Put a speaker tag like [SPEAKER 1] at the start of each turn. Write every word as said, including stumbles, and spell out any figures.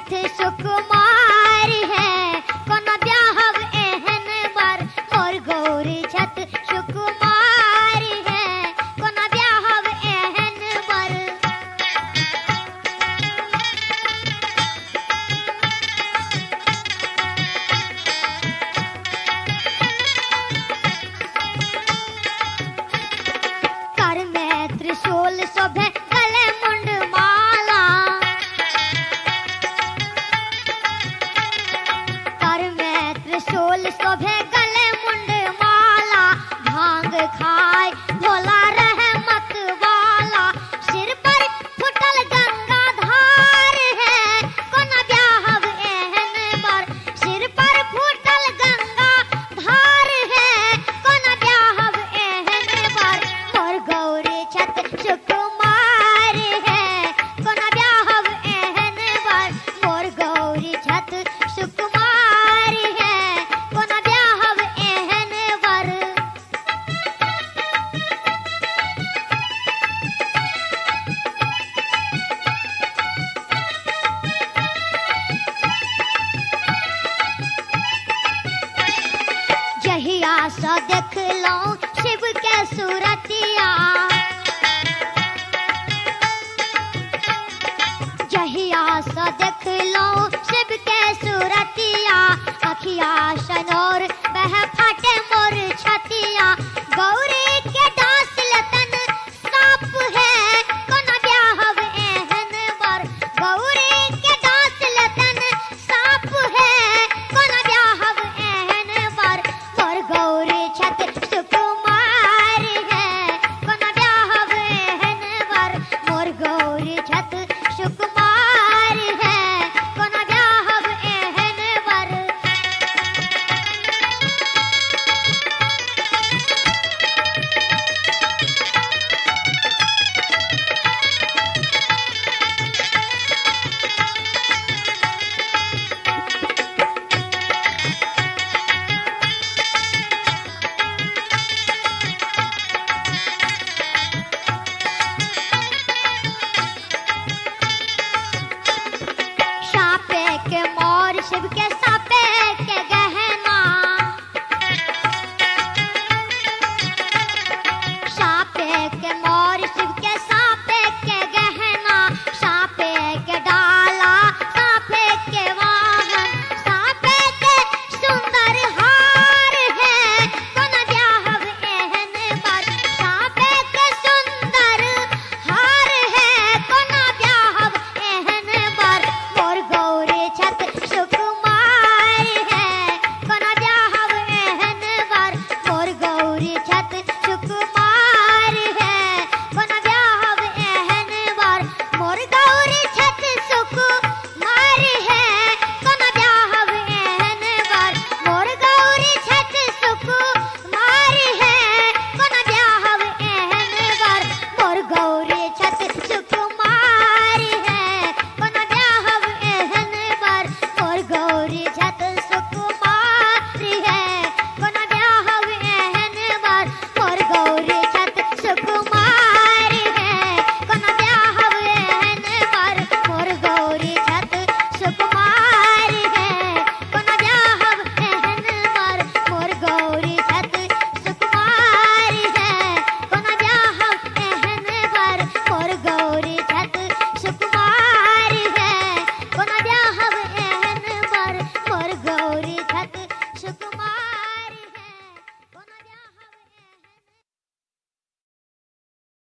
[SPEAKER 1] छत सुकुमार है कोना ब्याहव एहन बर मोर गौरी छत सुकुमार है कोना ब्याहव एहन बर कर में त्रिशूल शोभे गले मुंड माला कर में त्रिशूल शोभे गले मुंड माला भांग खाए भोला रहमत वाला सिर पर फुटल गंगा धार है कोना ब्याहव एहन बर सिर पर फुटल गंगा धार है कोना ब्याहव एहन बर मोर गौरी छत सुकुमार है कोना ब्याहव एहन बर मोर गौरी छत सुकुमार है कोना ब्याहव एहन बर जहिया सा देख लो शिव के सूरतिया जहिया सा देख लो शिव के सूरतिया अखिया शनोर बह फाटे मोर छतिया गौरी के डांस लतन साप है कोना ब्याहव एहन बर गौरी के डांस लतन साप है कोना ब्याहव एहन बर मोर गौरी छत सुकुमार है कोना ब्याहव एहन बर मोर गौरी छत सुकुमार है कोना ब्याहव एहन बर सापे के मोर शिव के सापे के गहना सापे के मोर शिव के सापे के गहना सापे के डाला सापे के वाहन सापे के सुंदर हार है कोना ब्याहव एहन बर सापे के सुंदर हार है कोना ब्याहव एहन बर मोर गौरी छत सुकुमार है कोना ब्याहव एहन बर मोर गौरी छत सुकुमार है कोना ब्याहव एहन बर मोर गौरी छत सुकुमार है कोना ब्याहव एहन बर मोर गौरी छत सुकुमार है कोना ब्याहव एहन बर मोर गौरी छत सुकुमार है कोना ब्याहव एहन बर मोर गौरी छत सुकुमार है कोना ब्याहव एहन बर मोर गौरी छत सुकुमार है कोना ब्याहव एहन बर मोर गौरी छत सुकुमार है कोना ब्याहव एहन बर मोर गौरी छत सुकुमार है कोना ब्याहव एहन बर मोर गौरी छत सुकुमार है कोना ब्याहव एहन बर मोर गौरी छत सुकुमार